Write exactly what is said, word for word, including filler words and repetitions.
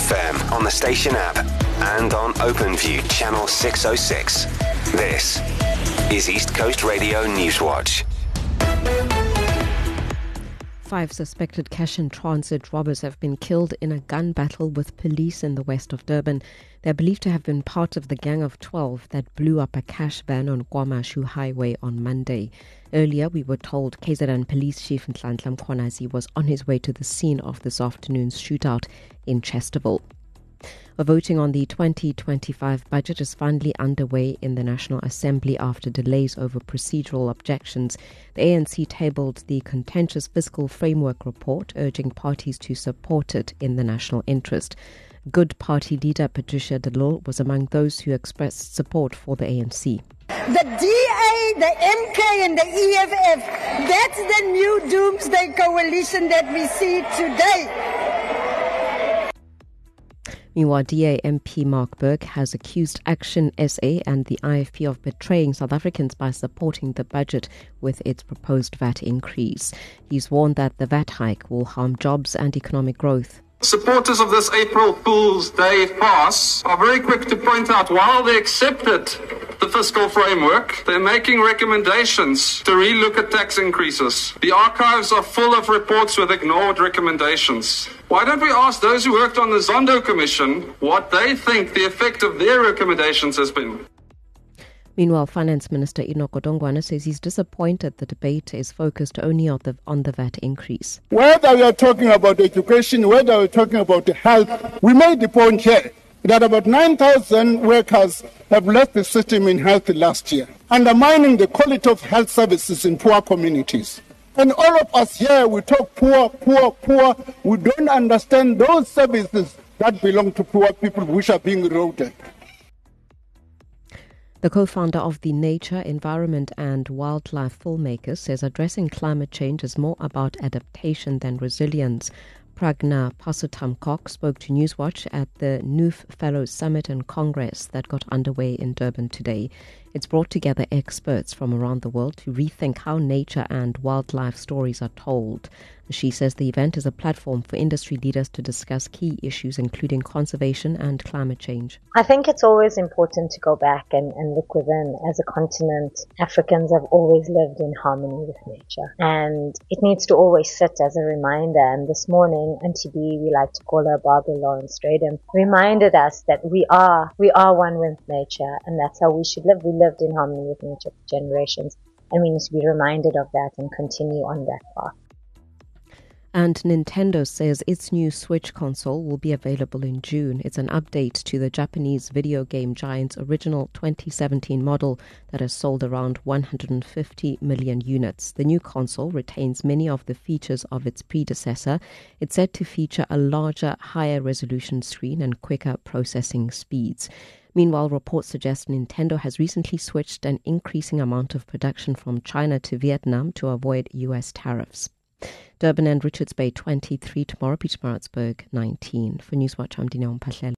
F M on the station app and on OpenView channel six oh six. This is East Coast Radio Newswatch. Five suspected cash and transit robbers have been killed in a gun battle with police in the west of Durban. They are believed to have been part of the gang of twelve that blew up a cash van on KwaMashu Highway on Monday. Earlier, we were told K Z N Police Chief Nhlanhla Mkhwanazi was on his way to the scene of this afternoon's shootout in Chesterville. A voting on the twenty twenty-five budget is finally underway in the National Assembly after delays over procedural objections. The A N C tabled the contentious fiscal framework report, urging parties to support it in the national interest. Good Party leader Patricia de Lille was among those who expressed support for the A N C. The D A, the M K and the E F F, that's the new doomsday coalition that we see today. Meanwhile, D A M P Mark Burke has accused Action S A and the I F P of betraying South Africans by supporting the budget with its proposed V A T increase. He's warned that the V A T hike will harm jobs and economic growth. Supporters of this April Fool's Day pass are very quick to point out while they accepted the fiscal framework, they're making recommendations to relook at tax increases. The archives are full of reports with ignored recommendations. Why don't we ask those who worked on the Zondo Commission what they think the effect of their recommendations has been? Meanwhile, Finance Minister Enoch Godongwana says he's disappointed the debate is focused only on the on the V A T increase. Whether we are talking about education, whether we're talking about health, we made the point here that about nine thousand workers have left the system in health last year, undermining the quality of health services in poor communities. And all of us here, we talk poor, poor, poor. We don't understand those services that belong to poor people which are being eroded. The co-founder of the Nature, Environment and Wildlife Filmmakers says addressing climate change is more about adaptation than resilience. Pragna Pasutam-Kok spoke to Newswatch at the N U F Fellows Summit and Congress that got underway in Durban today. It's brought together experts from around the world to rethink how nature and wildlife stories are told. She says the event is a platform for industry leaders to discuss key issues including conservation and climate change. I think it's always important to go back and, and look within. As a continent, Africans have always lived in harmony with nature, and it needs to always sit as a reminder. And this morning, Auntie B, we like to call her Barbara Lawrence Stradham, reminded us that we are we are one with nature, and that's how we should live. We lived in harmony with nature for generations, and we need to be reminded of that and continue on that path. And Nintendo says its new Switch console will be available in June. It's an update to the Japanese video game giant's original twenty seventeen model that has sold around one hundred fifty million units. The new console retains many of the features of its predecessor. It's said to feature a larger, higher resolution screen and quicker processing speeds. Meanwhile, reports suggest Nintendo has recently switched an increasing amount of production from China to Vietnam to avoid U S tariffs. Durban and Richards Bay twenty-three tomorrow, Pietermaritzburg nineteen. For Newswatch, I'm Dineo Mphahlele.